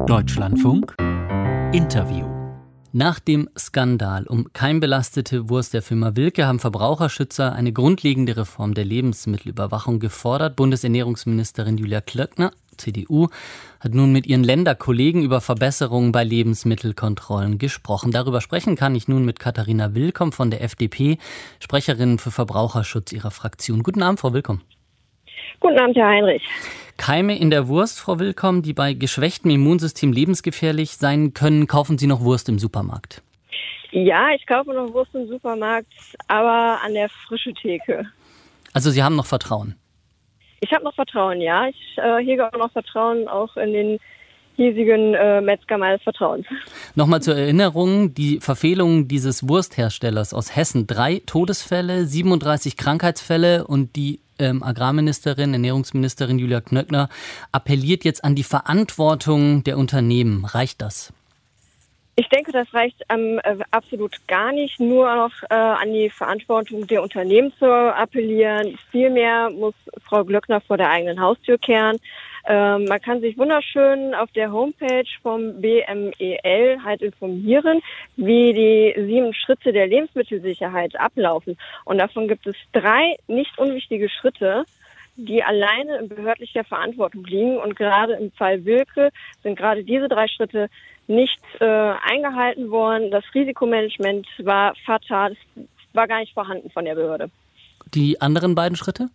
Deutschlandfunk Interview. Nach dem Skandal um keimbelastete Wurst der Firma Wilke haben Verbraucherschützer eine grundlegende Reform der Lebensmittelüberwachung gefordert. Bundesernährungsministerin Julia Klöckner, CDU, hat nun mit ihren Länderkollegen über Verbesserungen bei Lebensmittelkontrollen gesprochen. Darüber sprechen kann ich nun mit Katharina Willkomm von der FDP, Sprecherin für Verbraucherschutz ihrer Fraktion. Guten Abend, Frau Willkomm. Guten Abend, Herr Heinrich. Keime in der Wurst, Frau Willkomm, die bei geschwächtem Immunsystem lebensgefährlich sein können. Kaufen Sie noch Wurst im Supermarkt? Ja, ich kaufe noch Wurst im Supermarkt, aber an der frischen Theke. Also Sie haben noch Vertrauen? Ich habe noch Vertrauen, ja. Ich hege auch noch Vertrauen auch in den hiesigen Metzger meines Vertrauens. Nochmal zur Erinnerung, die Verfehlungen dieses Wurstherstellers aus Hessen: 3 Todesfälle, 37 Krankheitsfälle, und die Agrarministerin, Ernährungsministerin Julia Klöckner appelliert jetzt an die Verantwortung der Unternehmen. Reicht das? Ich denke, das reicht absolut gar nicht, nur noch an die Verantwortung der Unternehmen zu appellieren. Vielmehr muss Frau Klöckner vor der eigenen Haustür kehren. Man kann sich wunderschön auf der Homepage vom BMEL halt informieren, wie die 7 Schritte der Lebensmittelsicherheit ablaufen. Und davon gibt es 3 nicht unwichtige Schritte, die alleine in behördlicher Verantwortung liegen. Und gerade im Fall Wilke sind gerade diese 3 Schritte nicht eingehalten worden. Das Risikomanagement war fatal, es war gar nicht vorhanden von der Behörde. Die anderen beiden Schritte?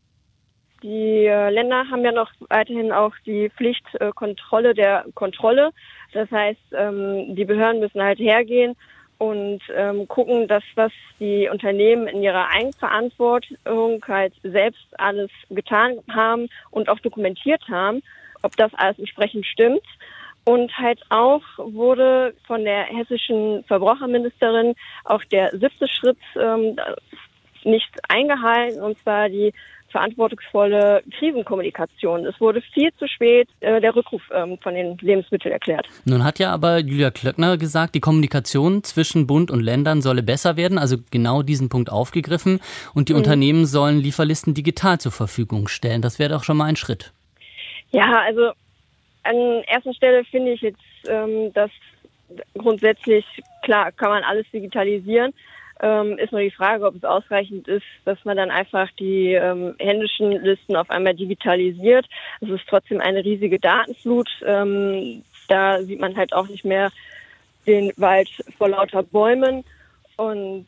Die Länder haben ja noch weiterhin auch die Pflicht Kontrolle der Kontrolle. Das heißt, die Behörden müssen halt hergehen und gucken, dass was die Unternehmen in ihrer Eigenverantwortung halt selbst alles getan haben und auch dokumentiert haben, ob das alles entsprechend stimmt. Und halt auch wurde von der hessischen Verbraucherministerin auch der 7. Schritt nicht eingehalten, und zwar die verantwortungsvolle Krisenkommunikation. Es wurde viel zu spät der Rückruf von den Lebensmitteln erklärt. Nun hat ja aber Julia Klöckner gesagt, die Kommunikation zwischen Bund und Ländern solle besser werden, also genau diesen Punkt aufgegriffen, und die Unternehmen sollen Lieferlisten digital zur Verfügung stellen. Das wäre doch schon mal ein Schritt. Ja, also an erster Stelle finde ich jetzt, dass grundsätzlich, klar, kann man alles digitalisieren. Ist nur die Frage, ob es ausreichend ist, dass man dann einfach die händischen Listen auf einmal digitalisiert. Es ist trotzdem eine riesige Datenflut. Da sieht man halt auch nicht mehr den Wald vor lauter Bäumen. Und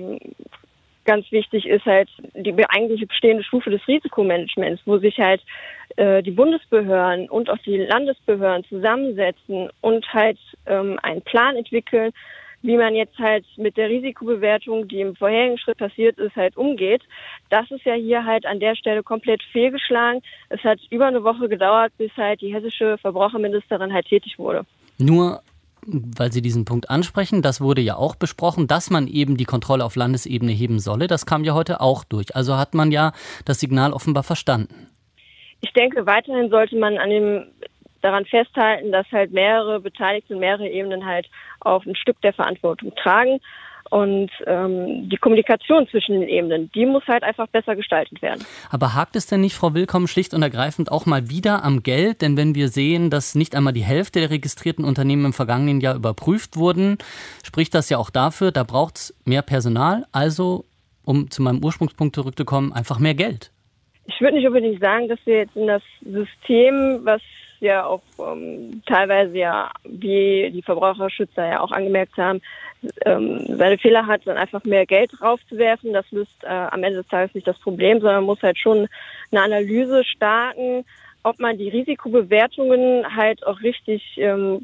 ganz wichtig ist halt die eigentliche bestehende Stufe des Risikomanagements, wo sich halt die Bundesbehörden und auch die Landesbehörden zusammensetzen und halt einen Plan entwickeln, wie man jetzt halt mit der Risikobewertung, die im vorherigen Schritt passiert ist, halt umgeht. Das ist ja hier halt an der Stelle komplett fehlgeschlagen. Es hat über eine Woche gedauert, bis halt die hessische Verbraucherministerin halt tätig wurde. Nur, weil Sie diesen Punkt ansprechen, das wurde ja auch besprochen, dass man eben die Kontrolle auf Landesebene heben solle. Das kam ja heute auch durch. Also hat man ja das Signal offenbar verstanden. Ich denke, weiterhin sollte man daran festhalten, dass halt mehrere Beteiligte und mehrere Ebenen halt auch ein Stück der Verantwortung tragen. Und die Kommunikation zwischen den Ebenen, die muss halt einfach besser gestaltet werden. Aber hakt es denn nicht, Frau Willkomm, schlicht und ergreifend auch mal wieder am Geld? Denn wenn wir sehen, dass nicht einmal die Hälfte der registrierten Unternehmen im vergangenen Jahr überprüft wurden, spricht das ja auch dafür, da braucht es mehr Personal. Also, um zu meinem Ursprungspunkt zurückzukommen, einfach mehr Geld. Ich würde nicht unbedingt sagen, dass wir jetzt in das System, was ja auch teilweise ja, wie die Verbraucherschützer ja auch angemerkt haben, seine Fehler hat, dann einfach mehr Geld draufzuwerfen. Das löst am Ende des Tages nicht das Problem, sondern man muss halt schon eine Analyse starten, ob man die Risikobewertungen halt auch richtig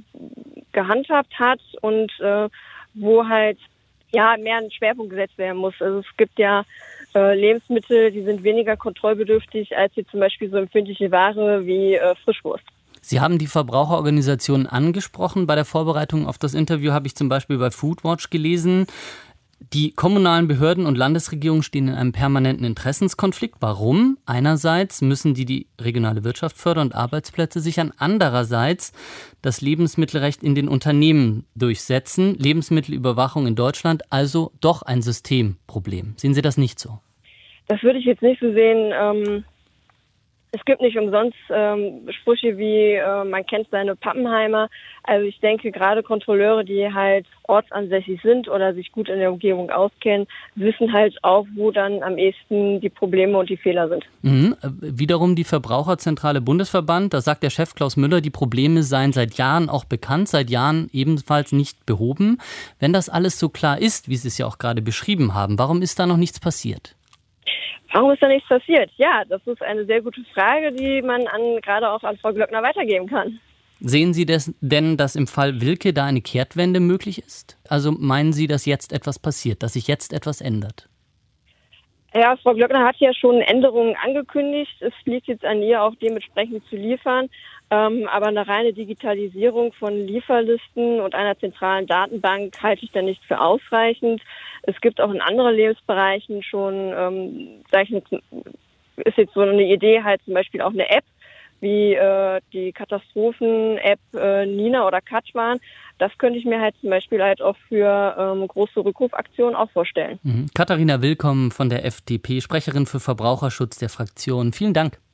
gehandhabt hat und wo halt ja mehr ein Schwerpunkt gesetzt werden muss. Also es gibt ja Lebensmittel, die sind weniger kontrollbedürftig als jetzt zum Beispiel so empfindliche Ware wie Frischwurst. Sie haben die Verbraucherorganisationen angesprochen. Bei der Vorbereitung auf das Interview habe ich zum Beispiel bei Foodwatch gelesen, die kommunalen Behörden und Landesregierungen stehen in einem permanenten Interessenskonflikt. Warum? Einerseits müssen die regionale Wirtschaft fördern und Arbeitsplätze sichern. Andererseits das Lebensmittelrecht in den Unternehmen durchsetzen. Lebensmittelüberwachung in Deutschland, also doch ein Systemproblem. Sehen Sie das nicht so? Das würde ich jetzt nicht so sehen. Es gibt nicht umsonst Sprüche wie, man kennt seine Pappenheimer. Also ich denke, gerade Kontrolleure, die halt ortsansässig sind oder sich gut in der Umgebung auskennen, wissen halt auch, wo dann am ehesten die Probleme und die Fehler sind. Wiederum die Verbraucherzentrale Bundesverband, da sagt der Chef Klaus Müller, die Probleme seien seit Jahren auch bekannt, seit Jahren ebenfalls nicht behoben. Wenn das alles so klar ist, wie Sie es ja auch gerade beschrieben haben, warum ist da noch nichts passiert? Warum ist da nichts passiert? Ja, das ist eine sehr gute Frage, die man gerade auch an Frau Glöckner weitergeben kann. Sehen Sie denn, dass im Fall Wilke da eine Kehrtwende möglich ist? Also meinen Sie, dass jetzt etwas passiert, dass sich jetzt etwas ändert? Ja, Frau Glöckner hat ja schon Änderungen angekündigt. Es liegt jetzt an ihr, auch dementsprechend zu liefern. Aber eine reine Digitalisierung von Lieferlisten und einer zentralen Datenbank halte ich da nicht für ausreichend. Es gibt auch in anderen Lebensbereichen schon, ist jetzt so eine Idee, halt zum Beispiel auch eine App, wie die Katastrophen-App Nina oder Katschwan. Das könnte ich mir halt zum Beispiel halt auch für große Rückrufaktionen auch vorstellen. Katharina Willkomm von der FDP, Sprecherin für Verbraucherschutz der Fraktion. Vielen Dank.